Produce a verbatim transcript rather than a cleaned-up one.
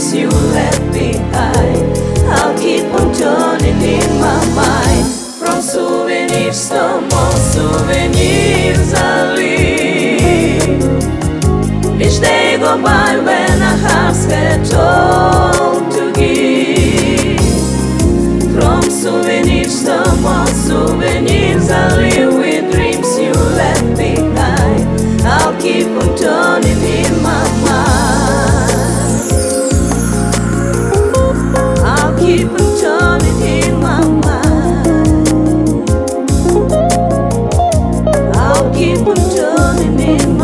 dreams you left behind. I'll keep on turning in my mind. From souvenirs to more souvenirs I'll leave. Each day go by when our hearts get old to give. From souvenirs to more souvenirs I'll live with dreams you left behind. I'll keep on turning in my mind. I'll keep on turning in my mind. I'll keep on turning in my mind.